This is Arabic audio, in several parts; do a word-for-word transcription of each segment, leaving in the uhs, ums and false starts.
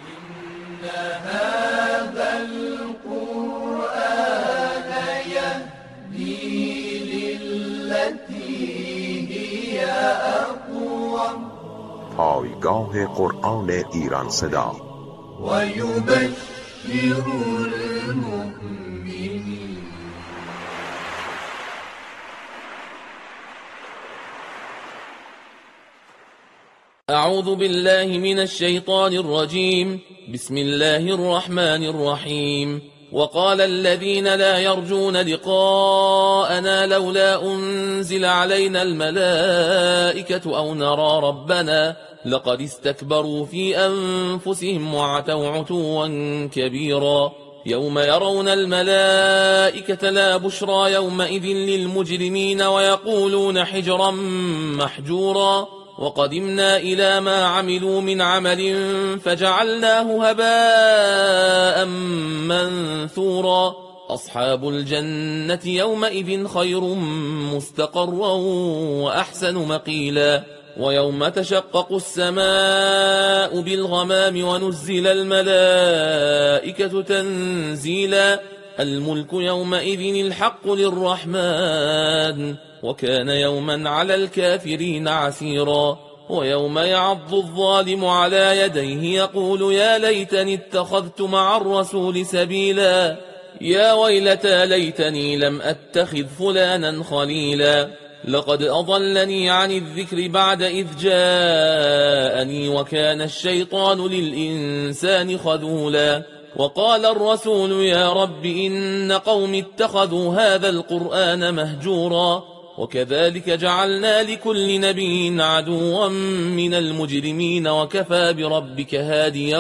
إن هذا القرآن يهدي للتي هي أقوم. پایگاه قرآن ایران صدا. ويبشر المؤمنين. أعوذ بالله من الشيطان الرجيم. بسم الله الرحمن الرحيم. وقال الذين لا يرجون لقاءنا لولا أنزل علينا الملائكة أو نرى ربنا لقد استكبروا في أنفسهم وعتوا عتوا كبيرا. يوم يرون الملائكة لا بشرى يومئذ للمجرمين ويقولون حجرا محجورا. وقدمنا إلى ما عملوا من عمل فجعلناه هباء منثورا. أصحاب الجنة يومئذ خير مستقرا وأحسن مقيلا. ويوم تشقق السماء بالغمام ونزل الملائكة تنزيلا. الملك يومئذ الحق للرحمن وكان يوما على الكافرين عسيرا. ويوم يعض الظالم على يديه يقول يا ليتني اتخذت مع الرسول سبيلا. يا ويلتى ليتني لم أتخذ فلانا خليلا. لقد أضلني عن الذكر بعد إذ جاءني وكان الشيطان للإنسان خذولا. وقال الرسول يا رب إن قوم اتخذوا هذا القرآن مهجورا. وكذلك جعلنا لكل نبي عدوا من المجرمين وكفى بربك هاديا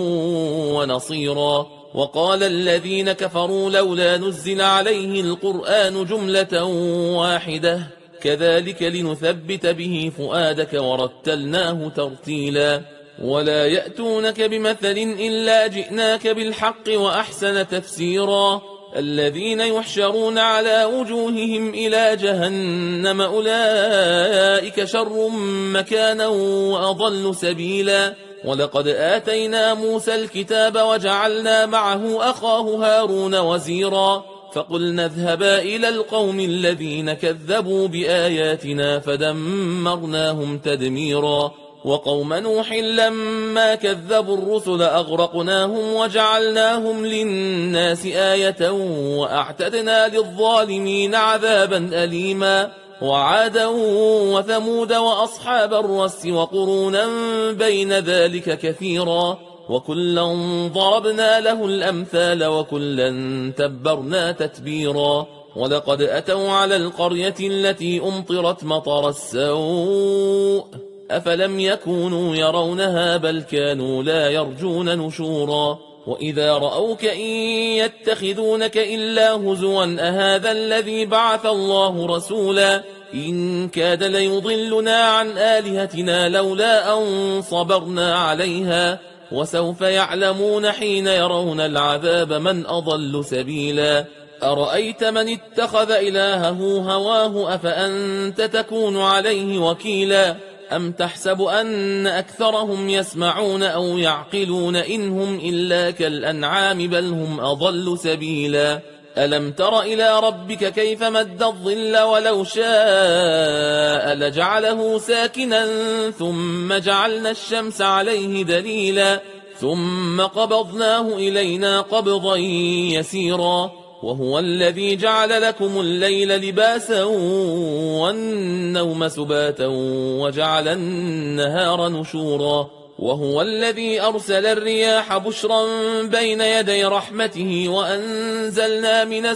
ونصيرا. وقال الذين كفروا لولا نزل عليه القرآن جملة واحدة كذلك لنثبت به فؤادك ورتلناه ترتيلا. ولا يأتونك بمثل إلا جئناك بالحق وأحسن تفسيرا. الذين يحشرون على وجوههم إلى جهنم أولئك شر مكانا وأضل سبيلا. ولقد آتينا موسى الكتاب وجعلنا معه أخاه هارون وزيرا. فقلنا اذهبا إلى القوم الذين كذبوا بآياتنا فدمرناهم تدميرا. وقوم نوح لما كذبوا الرسل أغرقناهم وجعلناهم للناس آية وأعتدنا للظالمين عذابا أليما. وعادا وثمود وأصحاب الرس وقرونا بين ذلك كثيرا. وكلا ضربنا له الأمثال وكلا تبرنا تتبيرا. ولقد أتوا على القرية التي أمطرت مطر السوء أفلم يكونوا يرونها بل كانوا لا يرجون نشورا. وإذا رأوك إن يتخذونك إلا هزوا أهذا الذي بعث الله رسولا. إن كاد ليضلنا عن آلهتنا لولا أن صبرنا عليها. وسوف يعلمون حين يرون العذاب من أضل سبيلا. أرأيت من اتخذ إلهه هواه أفأنت تكون عليه وكيلا. أم تحسب أن أكثرهم يسمعون أو يعقلون إنهم إلا كالأنعام بل هم أضل سبيلا. ألم تر إلى ربك كيف مد الظل ولو شاء لجعله ساكنا ثم جعلنا الشمس عليه دليلا. ثم قبضناه إلينا قبضا يسيرا. وهو الذي جعل لكم الليل لباسا والنوم سباتا وجعل النهار نشورا. وهو الذي أرسل الرياح بشرا بين يدي رحمته وأنزلنا من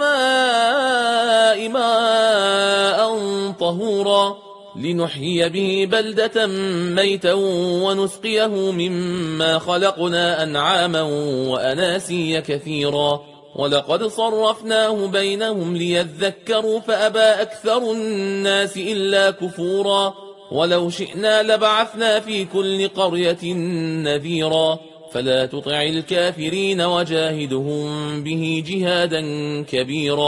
السماء ماء طهورا لنحيي به بلدة ميتا ونسقيه مما خلقنا أنعاما وأناسيا كثيرا. ولقد صرفناه بينهم ليذكروا فأبى أكثر الناس إلا كفورا. ولو شئنا لبعثنا في كل قرية نذيرا. فلا تطع الكافرين وجاهدهم به جهادا كبيرا.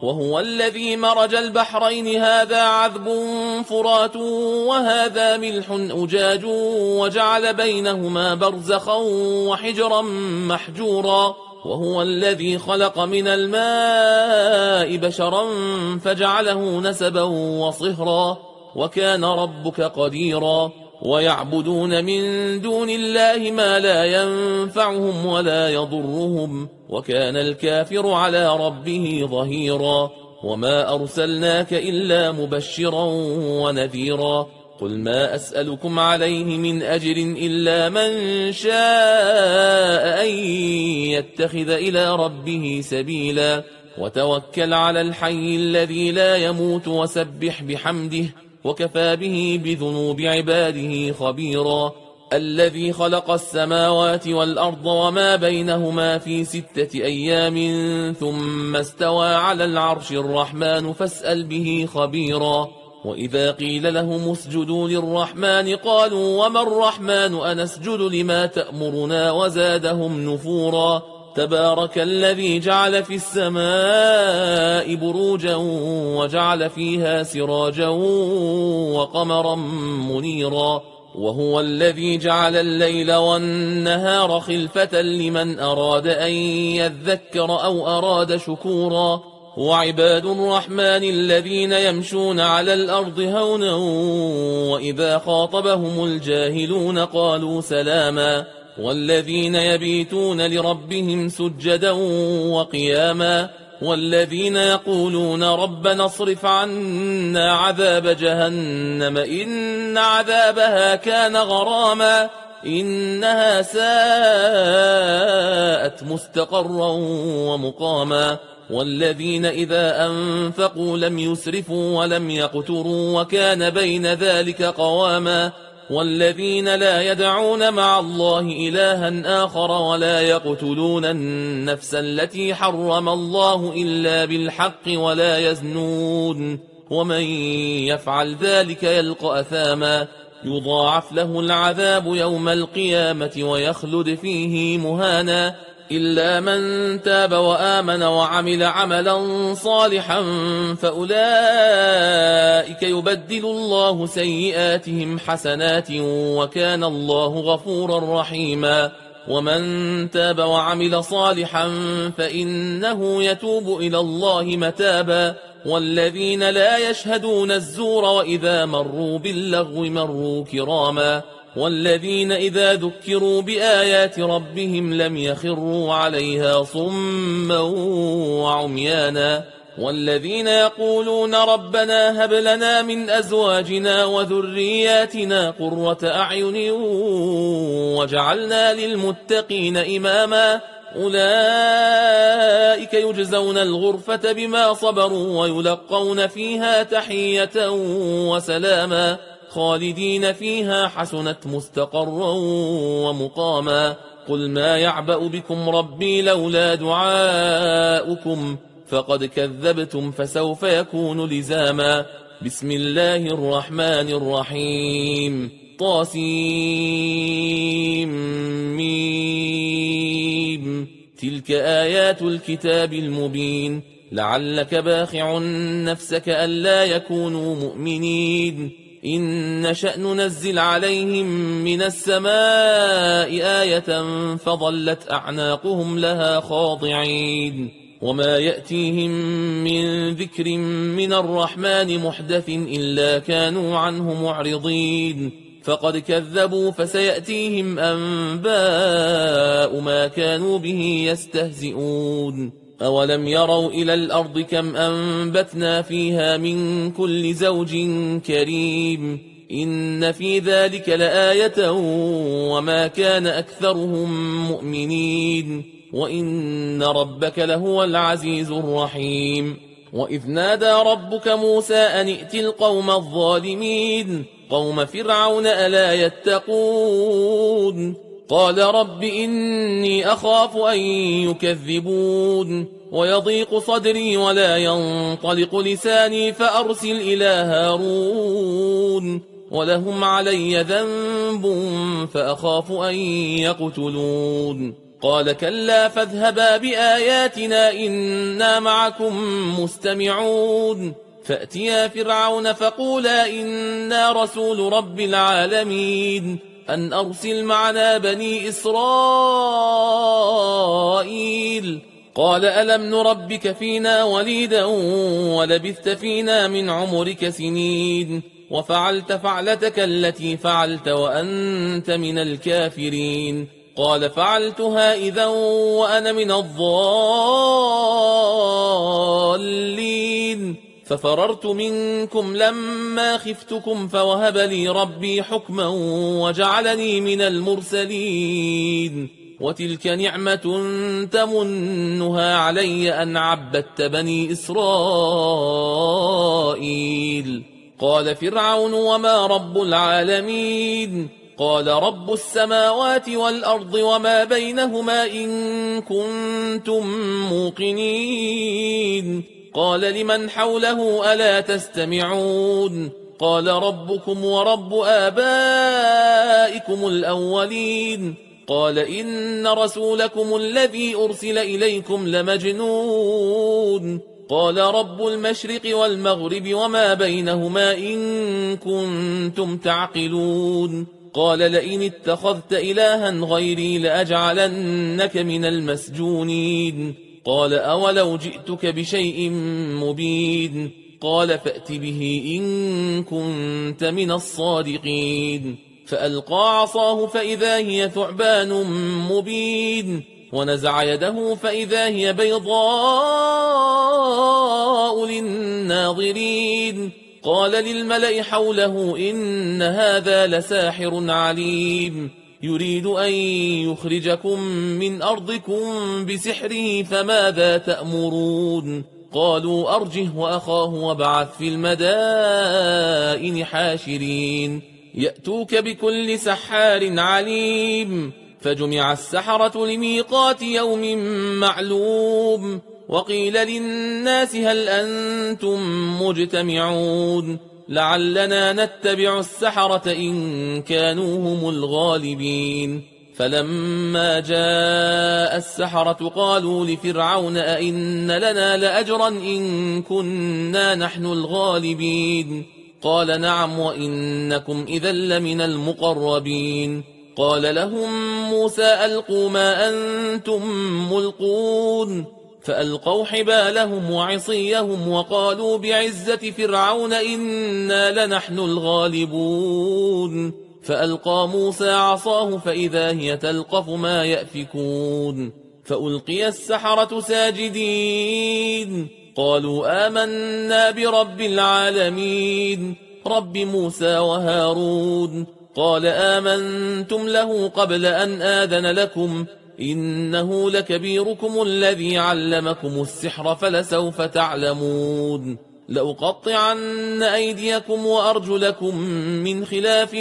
وهو الذي مرج البحرين هذا عذب فرات وهذا ملح أجاج وجعل بينهما برزخا وحجرا محجورا وهو الذي خلق من الماء بشرا فجعله نسبا وصهرا وكان ربك قديرا ويعبدون من دون الله ما لا ينفعهم ولا يضرهم وكان الكافر على ربه ظهيرا وما أرسلناك إلا مبشرا ونذيرا قل ما أسألكم عليه من أجر إلا من شاء أن يتخذ إلى ربه سبيلا وتوكل على الحي الذي لا يموت وسبح بحمده وكفى به بذنوب عباده خبيرا الذي خلق السماوات والأرض وما بينهما في ستة أيام ثم استوى على العرش الرحمن فاسأل به خبيرا وإذا قيل لهم اسجدوا للرحمن قالوا وما الرحمن أنسجد لما تأمرنا وزادهم نفورا تبارك الذي جعل في السماء بروجا وجعل فيها سراجا وقمرا منيرا وهو الذي جعل الليل والنهار خلفة لمن أراد أن يذكر أو أراد شكورا وعباد الرحمن الذين يمشون على الأرض هونا وإذا خاطبهم الجاهلون قالوا سلاما والذين يبيتون لربهم سجدا وقياما والذين يقولون ربنا اصرف عنا عذاب جهنم إن عذابها كان غراما إنها ساءت مستقرا ومقاما والذين إذا أنفقوا لم يسرفوا ولم يقتروا وكان بين ذلك قواما والذين لا يدعون مع الله إلها آخر ولا يقتلون النفس التي حرم الله إلا بالحق ولا يزنون ومن يفعل ذلك يلقى أثاما يضاعف له العذاب يوم القيامة ويخلد فيه مهانا إلا من تاب وآمن وعمل عملا صالحا فأولئك يبدل الله سيئاتهم حسنات وكان الله غفورا رحيما ومن تاب وعمل صالحا فإنه يتوب إلى الله متابا والذين لا يشهدون الزور وإذا مروا باللغو مروا كراما والذين إذا ذكروا بآيات ربهم لم يخروا عليها صما وعميانا والذين يقولون ربنا هب لنا من أزواجنا وذرياتنا قرة أعين وجعلنا للمتقين إماما أولئك يجزون الغرفة بما صبروا ويلقون فيها تحية وسلاما خالدين فيها حسنت مستقرا ومقاما قل ما يعبأ بكم ربي لولا دعاؤكم فقد كذبتم فسوف يكون لزاما بسم الله الرحمن الرحيم طاسيم ميم تلك آيات الكتاب المبين لعلك باخع نفسك ألا يكونوا مؤمنين إن نشأ ننزل عليهم من السماء آية فظلت أعناقهم لها خاضعين وما يأتيهم من ذكر من الرحمن محدث إلا كانوا عنه معرضين فقد كذبوا فسيأتيهم أنباء ما كانوا به يستهزئون أولم يروا إلى الأرض كم أنبتنا فيها من كل زوج كريم إن في ذلك لآية وما كان أكثرهم مؤمنين وإن ربك لهو العزيز الرحيم وإذ نادى ربك موسى أن ائت القوم الظالمين قوم فرعون ألا يتقون قال رب إني أخاف أن يكذبون ويضيق صدري ولا ينطلق لساني فأرسل إلى هارون ولهم علي ذنب فأخاف أن يقتلون قال كلا فاذهبا بآياتنا إنا معكم مستمعون فأتيا فرعون فقولا إنا رسول رب العالمين أن أرسل معنا بني إسرائيل قال ألم نربك فينا وليدا ولبثت فينا من عمرك سنين وفعلت فعلتك التي فعلت وأنت من الكافرين قال فعلتها إذا وأنا من الضالين ففررت منكم لما خفتكم فوهب لي ربي حكما وجعلني من المرسلين وتلك نعمة تمنها علي أن عبدت بني إسرائيل قال فرعون وما رب العالمين قال رب السماوات والأرض وما بينهما إن كنتم موقنين قال لمن حوله ألا تستمعون قال ربكم ورب آبائكم الأولين قال إن رسولكم الذي أرسل إليكم لمجنون قال رب المشرق والمغرب وما بينهما إن كنتم تعقلون قال لئن اتخذت إلها غيري لأجعلنك من المسجونين قال أولو جئتك بشيء مبين قال فأت به إن كنت من الصادقين فألقى عصاه فإذا هي ثعبان مبين ونزع يده فإذا هي بيضاء للناظرين قال للملأ حوله إن هذا لساحر عليم يريد أن يخرجكم من أرضكم بسحره فماذا تأمرون قالوا أرجه وأخاه وابعث في المدائن حاشرين يأتوك بكل سحار عليم فجمع السحرة لميقات يوم معلوم وقيل للناس هل أنتم مجتمعون لعلنا نتبع السحرة إن كانوا هم الغالبين فلما جاء السحرة قالوا لفرعون أئن لنا لأجرا إن كنا نحن الغالبين قال نعم وإنكم إذا لمن المقربين قال لهم موسى ألقوا ما أنتم ملقون فألقوا حبالهم وعصيهم وقالوا بعزة فرعون إنا لنحن الغالبون فألقى موسى عصاه فإذا هي تلقف ما يأفكون فألقي السحرة ساجدين قالوا آمنا برب العالمين رب موسى وهارون قال آمنتم له قبل أن آذن لكم إنه لكبيركم الذي علمكم السحر فلسوف تعلمون لأقطعن أيديكم وأرجلكم من خلاف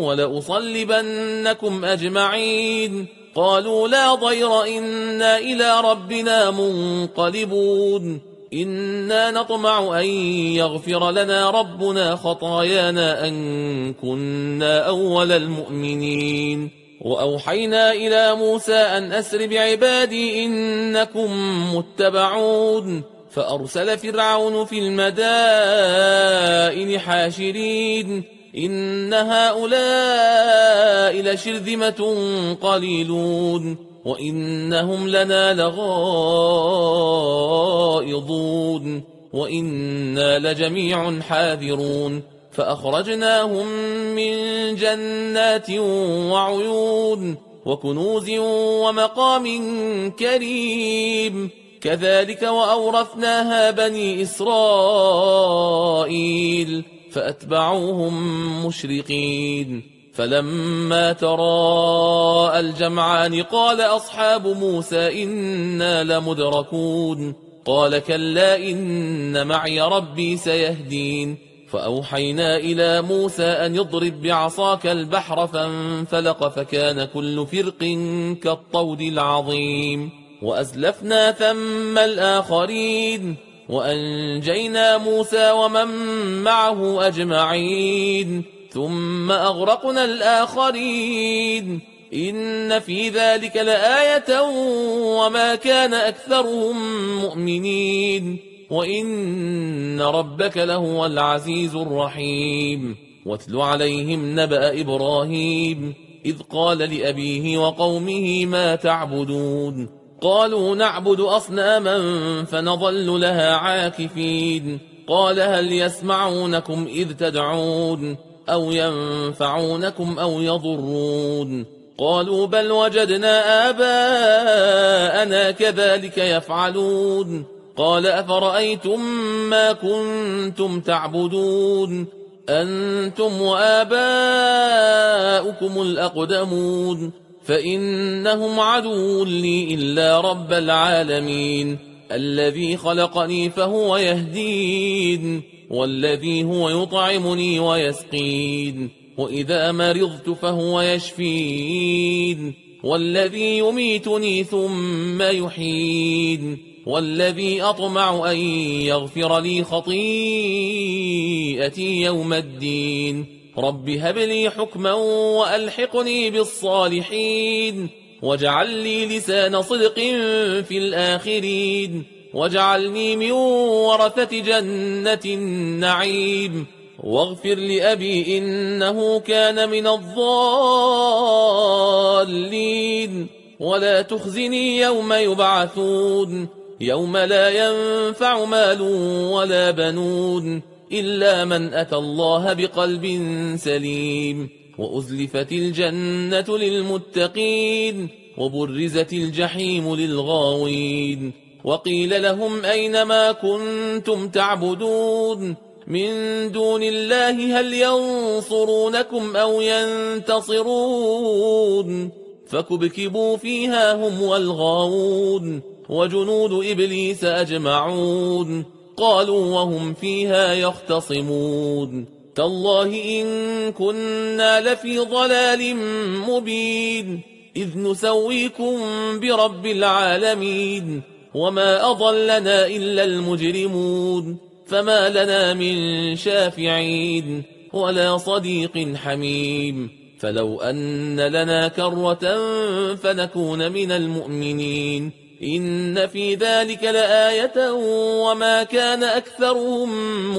ولأصلبنكم أجمعين قالوا لا ضير إنا إلى ربنا منقلبون إنا نطمع أن يغفر لنا ربنا خطايانا أن كنا أول المؤمنين وأوحينا إلى موسى أن أسر بعبادي إنكم متبعون فأرسل فرعون في المدائن حاشرين إن هؤلاء لشرذمة قليلون وإنهم لنا لغائظون وإنا لجميع حاذرون فأخرجناهم من جنات وعيون وكنوز ومقام كريم كذلك وأورثناها بني إسرائيل فأتبعوهم مشرقين فلما تراءى الجمعان قال أصحاب موسى إنا لمدركون قال كلا إن معي ربي سيهدين فأوحينا إلى موسى أن يضرب بعصاك البحر فانفلق فكان كل فرق كالطود العظيم وأزلفنا ثم الآخرين وأنجينا موسى ومن معه أجمعين ثم أغرقنا الآخرين إن في ذلك لآية وما كان أكثرهم مؤمنين وإن ربك لهو العزيز الرحيم. واتل عليهم نبأ إبراهيم إذ قال لأبيه وقومه ما تعبدون قالوا نعبد أصناما فنظل لها عاكفين قال هل يسمعونكم إذ تدعون أو ينفعونكم أو يضرون قالوا بل وجدنا آباءنا كذلك يفعلون قال أفرأيتم ما كنتم تعبدون أنتم وآباؤكم الأقدمون فإنهم عدو لي إلا رب العالمين الذي خلقني فهو يهدين والذي هو يطعمني ويسقين وإذا مرضت فهو يشفين والذي يميتني ثم يحيين والذي أطمع أن يغفر لي خطيئتي يوم الدين رب هب لي حكما وألحقني بالصالحين واجعل لي لسان صدق في الآخرين واجعلني من ورثة جنة النعيم واغفر لأبي إنه كان من الضالين ولا تخزني يوم يبعثون يوم لا ينفع مال ولا بنون إلا من أتى الله بقلب سليم وأزلفت الجنة للمتقين وبرزت الجحيم للغاوين وقيل لهم أين ما كنتم تعبدون من دون الله هل ينصرونكم أو ينتصرون فكبكبوا فيها هم والغاوون وجنود إبليس أجمعون قالوا وهم فيها يختصمون تالله إن كنا لفي ضلال مبين إذ نسويكم برب العالمين وما أضلنا إلا المجرمون فما لنا من شافعين ولا صديق حميم فلو أن لنا كرة فنكون من المؤمنين إن في ذلك لآية وما كان أكثرهم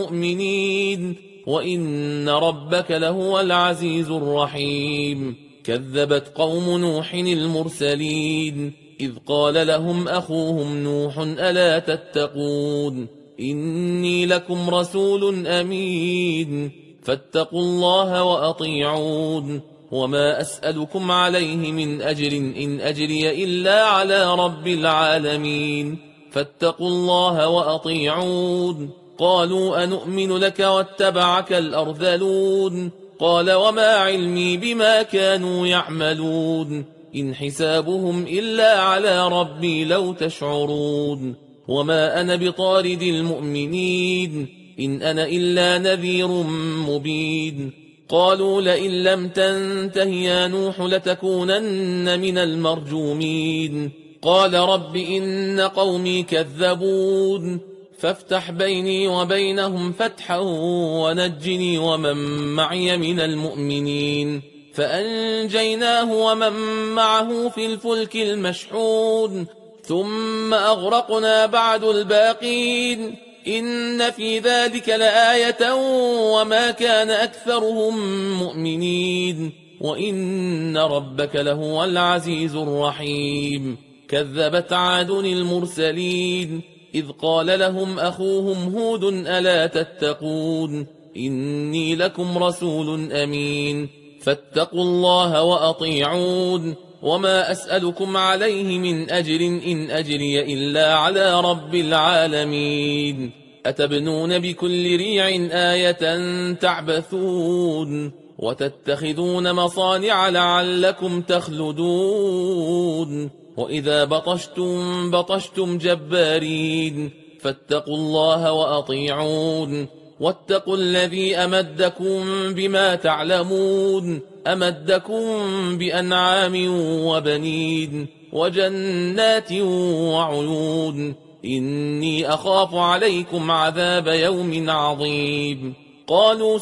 مؤمنين وإن ربك لهو العزيز الرحيم كذبت قوم نوح المرسلين إذ قال لهم أخوهم نوح ألا تتقون إني لكم رسول أمين فاتقوا الله وأطيعون وما أسألكم عليه من أجر إن أجري إلا على رب العالمين فاتقوا الله وأطيعون قالوا أنؤمن لك واتبعك الأرذلون قال وما علمي بما كانوا يعملون إن حسابهم إلا على ربي لو تشعرون وما أنا بطارد المؤمنين إن أنا إلا نذير مبين قالوا لئن لم تنته يا نوح لتكونن من المرجومين قال رب إن قومي كذبون فافتح بيني وبينهم فتحا ونجني ومن معي من المؤمنين فأنجيناه ومن معه في الفلك المشحون ثم أغرقنا بعد الباقين إن في ذلك لآية وما كان أكثرهم مؤمنين وإن ربك لهو العزيز الرحيم كذبت عاد المرسلين إذ قال لهم أخوهم هود ألا تتقون إني لكم رسول أمين فاتقوا الله وأطيعون وما أسألكم عليه من أجر إن أجري إلا على رب العالمين أتبنون بكل ريع آية تعبثون وتتخذون مصانع لعلكم تخلدون وإذا بطشتم بطشتم جبارين فاتقوا الله وأطيعون واتقوا الذي أمدكم بما تعلمون أمدكم بأنعام وبنين وجنات وعيون إني أخاف عليكم عذاب يوم عظيم قالوا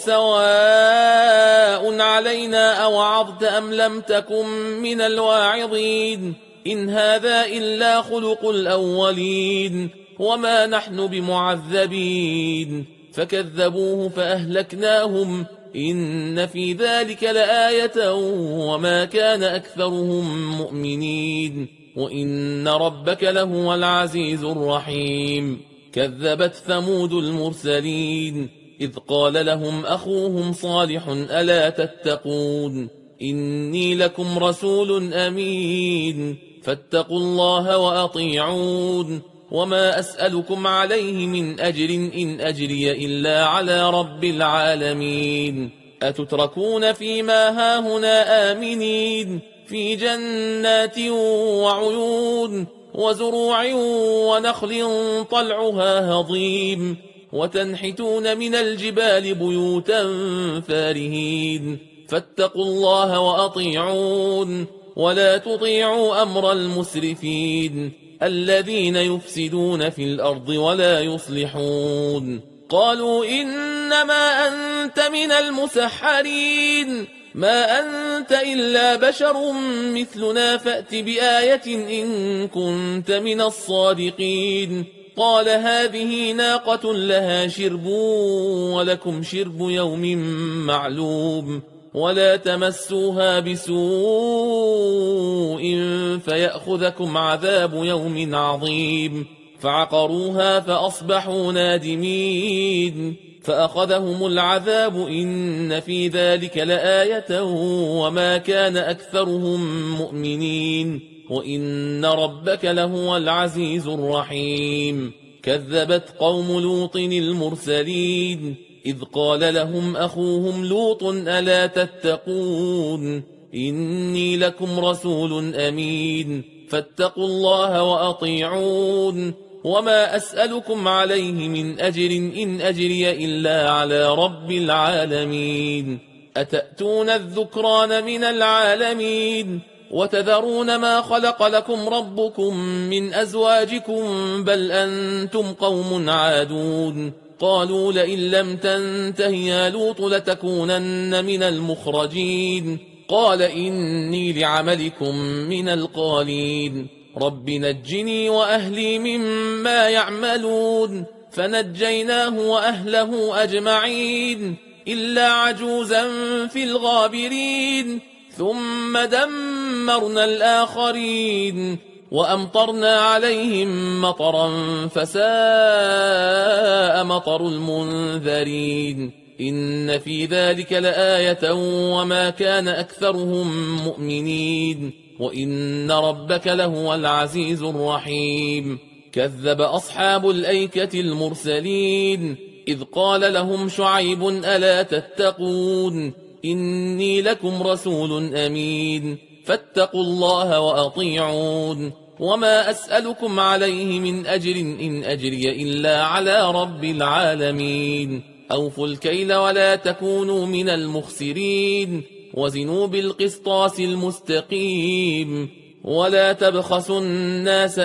سواء علينا أوعظت أم لم تكن من الواعظين إن هذا إلا خلق الأولين وما نحن بمعذبين فكذبوه فأهلكناهم إن في ذلك لآية وما كان أكثرهم مؤمنين وإن ربك لهو العزيز الرحيم. كذبت ثمود المرسلين إذ قال لهم أخوهم صالح ألا تتقون إني لكم رسول أمين فاتقوا الله وأطيعون وما أسألكم عليه من أجر إن أجري إلا على رب العالمين. أتتركون فيما هاهنا آمنين في جنات وعيون وزروع ونخل طلعها هضيم وتنحتون من الجبال بيوتا فارهين فاتقوا الله وأطيعون ولا تطيعوا أمر المسرفين الذين يفسدون في الأرض ولا يصلحون. قالوا إنما أنت من المسحرين ما أنت إلا بشر مثلنا فأت بآية إن كنت من الصادقين. قال هذه ناقة لها شرب ولكم شرب يوم معلوم ولا تمسوها بسوء فيأخذكم عذاب يوم عظيم. فعقروها فأصبحوا نادمين فأخذهم العذاب إن في ذلك لآية وما كان أكثرهم مؤمنين وإن ربك لهو العزيز الرحيم. كذبت قوم لوط المرسلين إذ قال لهم أخوهم لوط ألا تتقون إني لكم رسول أمين فاتقوا الله وأطيعون وما أسألكم عليه من أجر إن أجري إلا على رب العالمين. أتأتون الذكران من العالمين وتذرون ما خلق لكم ربكم من أزواجكم بل أنتم قوم عادون. قالوا لئن لم تنته يا لوط لتكونن من المخرجين. قال إني لعملكم من القالين رب نجني وأهلي مما يعملون. فنجيناه وأهله أجمعين إلا عجوزا في الغابرين ثم دمرنا الآخرين وأمطرنا عليهم مطرا فساء مطر المنذرين. إن في ذلك لآية وما كان أكثرهم مؤمنين وإن ربك لهو العزيز الرحيم. كذب أصحاب الأيكة المرسلين إذ قال لهم شعيب ألا تتقون إني لكم رسول أمين فاتقوا الله وأطيعون وما أسألكم عليه من أجر إن أجري إلا على رب العالمين. أوفوا الكيل ولا تكونوا من المخسرين وزنوا بالقسطاس المستقيم ولا تبخسوا الناس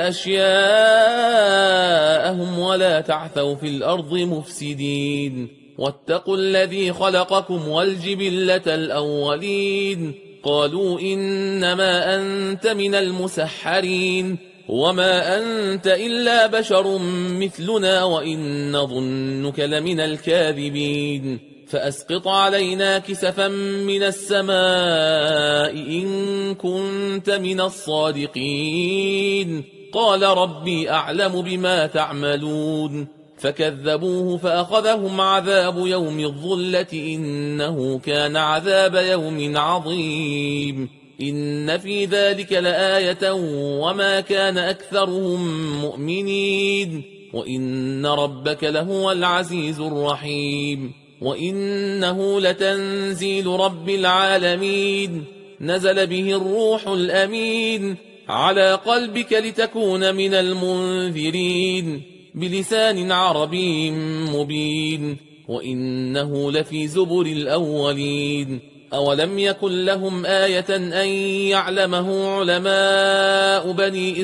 أشياءهم ولا تعثوا في الأرض مفسدين. واتقوا الذي خلقكم والجبلة الأولين. قالوا إنما أنت من المسحرين وما أنت إلا بشر مثلنا وإن نظنك لمن الكاذبين. فأسقط علينا كسفا من السماء إن كنت من الصادقين. قال ربي أعلم بما تعملون. فكذبوه فأخذهم عذاب يوم الظلة إنه كان عذاب يوم عظيم. إن في ذلك لآية وما كان أكثرهم مؤمنين وإن ربك لهو العزيز الرحيم. وإنه لتنزيل رب العالمين نزل به الروح الأمين على قلبك لتكون من المنذرين بلسان عربي مبين وإنه لفي زبر الأولين. أولم يكن لهم آية أن يعلمه علماء بني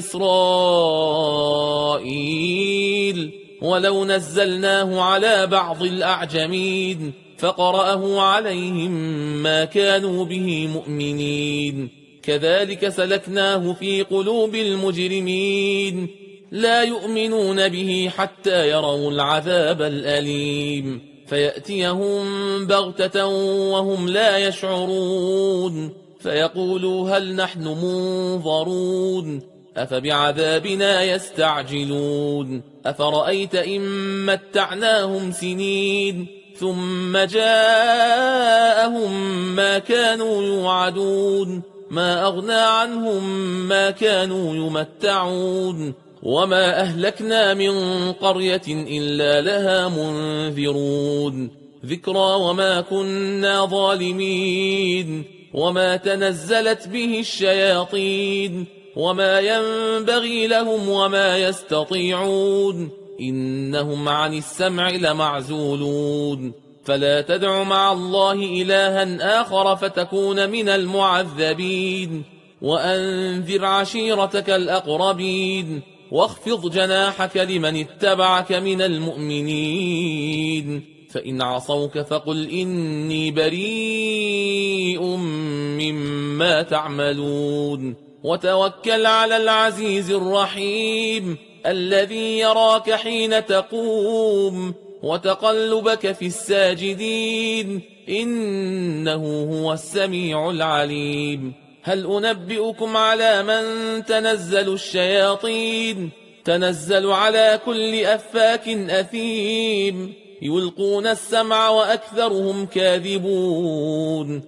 إسرائيل ولو نزلناه على بعض الأعجمين فقرأه عليهم ما كانوا به مؤمنين. كذلك سلكناه في قلوب المجرمين لا يؤمنون به حتى يروا العذاب الأليم فيأتيهم بغتة وهم لا يشعرون فيقولوا هل نحن منظرون أفبعذابنا يستعجلون أفرأيت إن متعناهم سنين ثم جاءهم ما كانوا يوعدون ما أغنى عنهم ما كانوا يمتعون وما أهلكنا من قرية إلا لها منذرون ذكرى وما كنا ظالمين وما تنزلت به الشياطين وما ينبغي لهم وما يستطيعون إنهم عن السمع لمعزولون فلا تدع مع الله إلها آخر فتكون من المعذبين وأنذر عشيرتك الأقربين واخفض جناحك لمن اتبعك من المؤمنين فإن عصوك فقل إني بريء مما تعملون وتوكل على العزيز الرحيم الذي يراك حين تقوم وتقلبك في الساجدين إنه هو السميع العليم هل أنبئكم على من تنزل الشياطين تنزل على كل أفاك أثيم يلقون السمع وأكثرهم كاذبون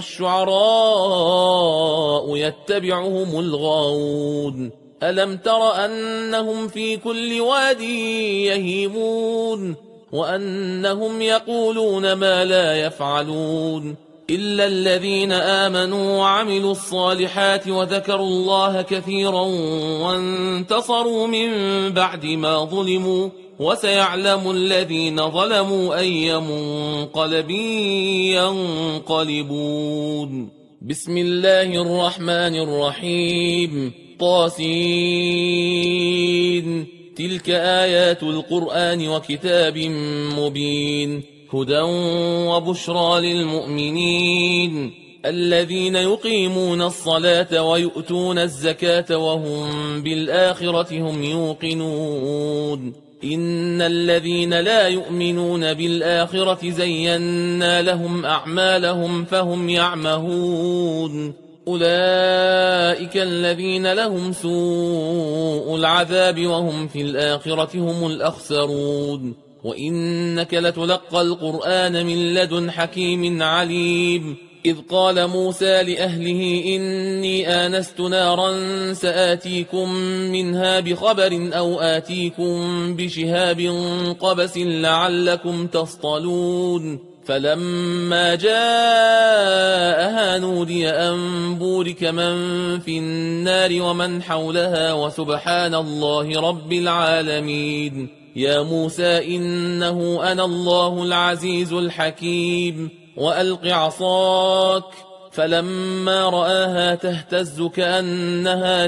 والشعراء يتبعهم الغاوون ألم تر أنهم في كل واد يهيمون وأنهم يقولون ما لا يفعلون إلا الذين آمنوا وعملوا الصالحات وذكروا الله كثيرا وانتصروا من بعد ما ظلموا وسيعلم الذين ظلموا أي منقلب ينقلبون بسم الله الرحمن الرحيم طاسين تلك آيات القرآن وكتاب مبين هدى وبشرى للمؤمنين الذين يقيمون الصلاة ويؤتون الزكاة وهم بالآخرة هم يوقنون إن الذين لا يؤمنون بالآخرة زينا لهم أعمالهم فهم يعمهون أولئك الذين لهم سوء العذاب وهم في الآخرة هم الأخسرون وإنك لتلقى القرآن من لدن حكيم عليم إذ قال موسى لأهله إني آنست نارا سآتيكم منها بخبر أو آتيكم بشهاب قبس لعلكم تصطلون فلما جاءها نودي أن بورك من في النار ومن حولها وسبحان الله رب العالمين يا موسى إنه أنا الله العزيز الحكيم وألق عصاك فلما رآها تهتز كأنها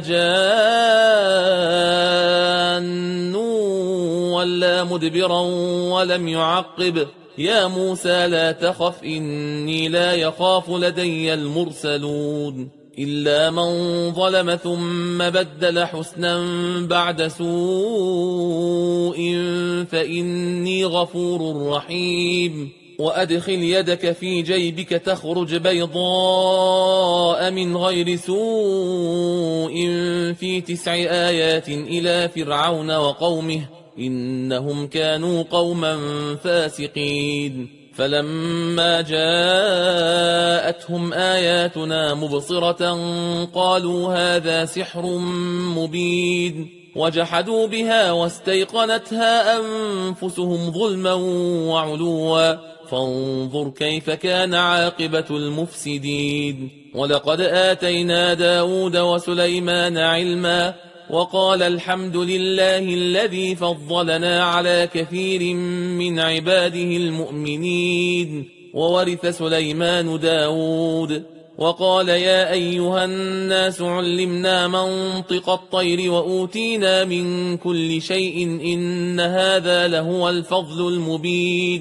جان ولا مدبرا ولم يعقب يا موسى لا تخف إني لا يخاف لدي المرسلون إلا من ظلم ثم بدل حسنا بعد سوء فإني غفور رحيم وأدخل يدك في جيبك تخرج بيضاء من غير سوء في تسع آيات إلى فرعون وقومه إنهم كانوا قوما فاسقين فلما جاءتهم آياتنا مبصرة قالوا هذا سحر مبين وجحدوا بها واستيقنتها أنفسهم ظلما وعلوا فانظر كيف كان عاقبة المفسدين ولقد آتينا داود وسليمان علما وقال الحمد لله الذي فضلنا على كثير من عباده المؤمنين وورث سليمان داود وقال يا أيها الناس علمنا منطق الطير وأوتينا من كل شيء إن هذا لهو الفضل المبين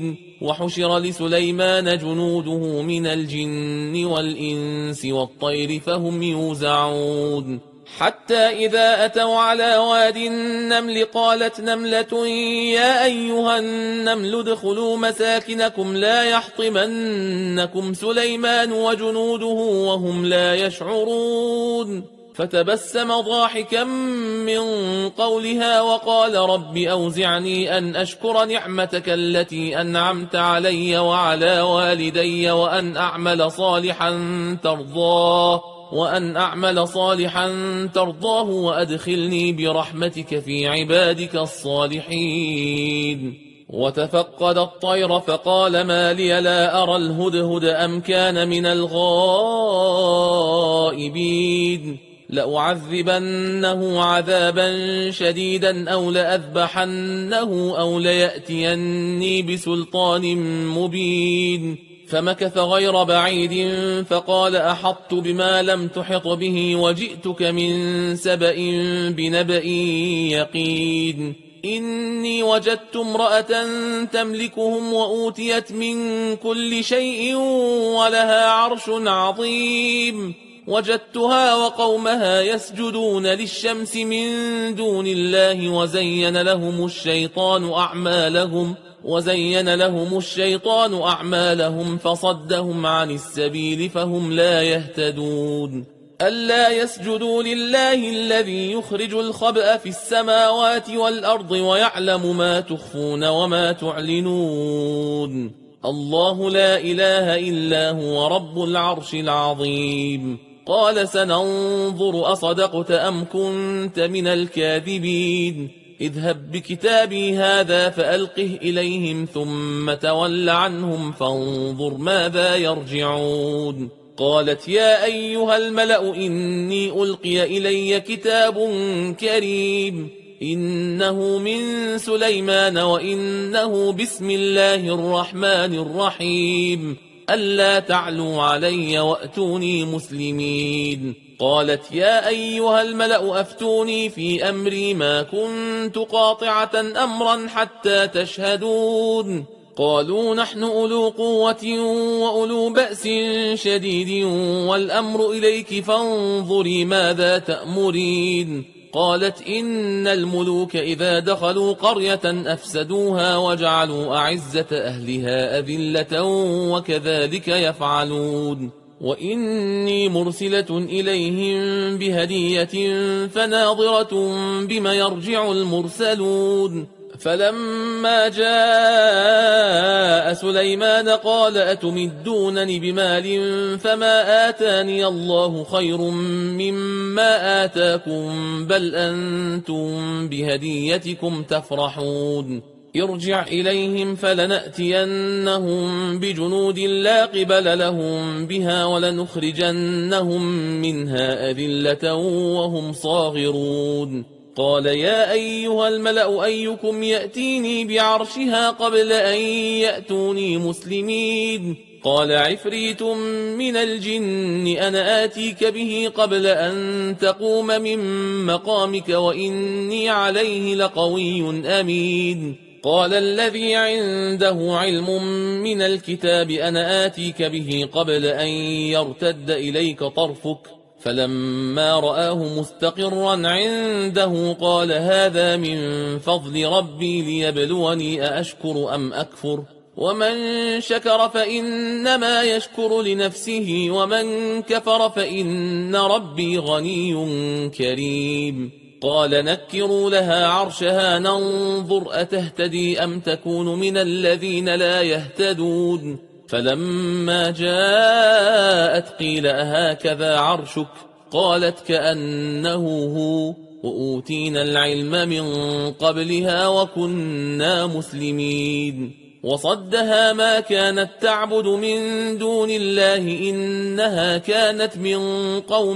وحشر لسليمان جنوده من الجن والإنس والطير فهم يوزعون حتى إذا أتوا على واد النمل قالت نملة يا أيها النمل ادخلوا مساكنكم لا يحطمنكم سليمان وجنوده وهم لا يشعرون فتبسم ضاحكا من قولها وقال رب أوزعني أن أشكر نعمتك التي أنعمت علي وعلى والدي وأن أعمل صالحا ترضاه وأن أعمل صالحا ترضاه وأدخلني برحمتك في عبادك الصالحين وتفقد الطير فقال ما لي لا أرى الهدهد أم كان من الغائبين لأعذبنه عذابا شديدا أو لأذبحنه أو ليأتيني بسلطان مبين فمكث غير بعيد فقال أحطت بما لم تحط به وجئتك من سبأ بنبأ يقين إني وجدت امرأة تملكهم وأوتيت من كل شيء ولها عرش عظيم وجدتها وقومها يسجدون للشمس من دون الله وزين لهم الشيطان أعمالهم وزين لهم الشيطان أعمالهم فصدهم عن السبيل فهم لا يهتدون ألا يسجدوا لله الذي يخرج الخبأ في السماوات والأرض ويعلم ما تخفون وما تعلنون الله لا إله إلا هو رب العرش العظيم قال سننظر أصدقت أم كنت من الكاذبين اذهب بكتابي هذا فألقه إليهم ثم تول عنهم فانظر ماذا يرجعون قالت يا أيها الملأ إني ألقي إلي كتاب كريم إنه من سليمان وإنه بسم الله الرحمن الرحيم ألا تعلوا علي وأتوني مسلمين قالت يا أيها الملأ أفتوني في أمري ما كنت قاطعة أمرا حتى تشهدون قالوا نحن أولو قوة وأولو بأس شديد والأمر إليك فانظري ماذا تأمرين قالت إن الملوك إذا دخلوا قرية أفسدوها وجعلوا أعزة أهلها أذلة وكذلك يفعلون وإني مرسلة إليهم بهدية فناظرة بما يرجع المرسلون فلما جاء سليمان قال أتمدونني بمال فما آتاني الله خير مما آتاكم بل أنتم بهديتكم تفرحون ارجع إليهم فلنأتينهم بجنود لا قبل لهم بها ولنخرجنهم منها أذلة وهم صاغرون قال يا أيها الملأ أيكم يأتيني بعرشها قبل أن يأتوني مسلمين قال عفريت من الجن أنا آتيك به قبل أن تقوم من مقامك وإني عليه لقوي أمين قال الذي عنده علم من الكتاب أنا آتيك به قبل أن يرتد إليك طرفك فلما رآه مستقرا عنده قال هذا من فضل ربي ليبلوني أأشكر أم أكفر ومن شكر فإنما يشكر لنفسه ومن كفر فإن ربي غني كريم قال نكروا لها عرشها ننظر أتهتدي أم تكون من الذين لا يهتدون فلما جاءت قيل أهكذا عرشك قالت كأنه هو وأوتينا العلم من قبلها وكنا مسلمين وصدها ما كانت تعبد من دون الله إنها كانت من قوم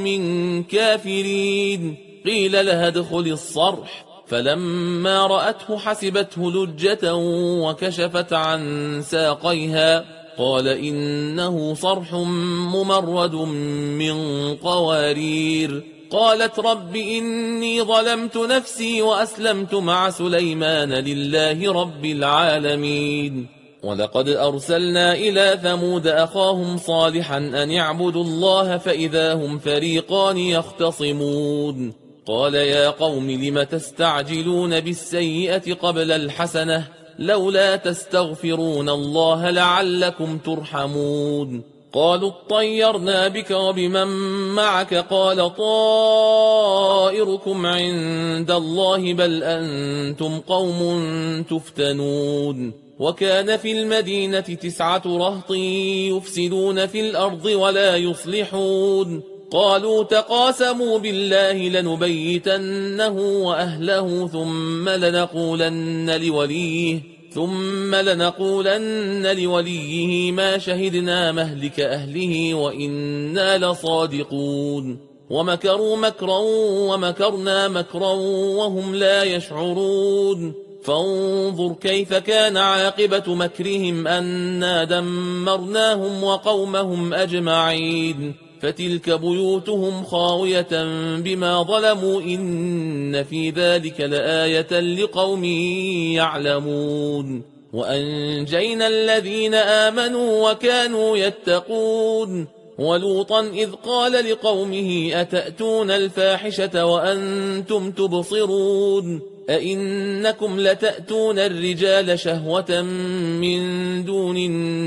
كافرين قيل لها ادخل الصرح فلما رأته حسبته لجة وكشفت عن ساقيها قال إنه صرح ممرد من قوارير قالت رب إني ظلمت نفسي وأسلمت مع سليمان لله رب العالمين ولقد أرسلنا إلى ثمود أخاهم صالحا أن اعبدوا الله فإذا هم فريقان يختصمون قال يا قوم لم تستعجلون بالسيئة قبل الحسنة لولا تستغفرون الله لعلكم ترحمون قالوا اطيرنا بك وبمن معك قال طائركم عند الله بل أنتم قوم تفتنون وكان في المدينة تسعة رهط يفسدون في الأرض ولا يصلحون قالوا تقاسموا بالله لنبيتنه وأهله ثم لنقولن لوليه ثم لنقولن لوليه ما شهدنا مهلك أهله وإنا لصادقون ومكروا مكرا ومكرنا مكرا وهم لا يشعرون فانظر كيف كان عاقبة مكرهم أنا دمرناهم وقومهم أجمعين فتلك بيوتهم خاوية بما ظلموا إن في ذلك لآية لقوم يعلمون وأنجينا الذين آمنوا وكانوا يتقون ولوطا إذ قال لقومه أتأتون الفاحشة وأنتم تبصرون أئنكم لتأتون الرجال شهوة من دون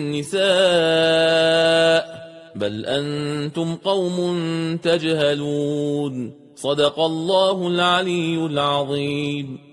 النساء بل أنتم قوم تجهلون صدق الله العلي العظيم.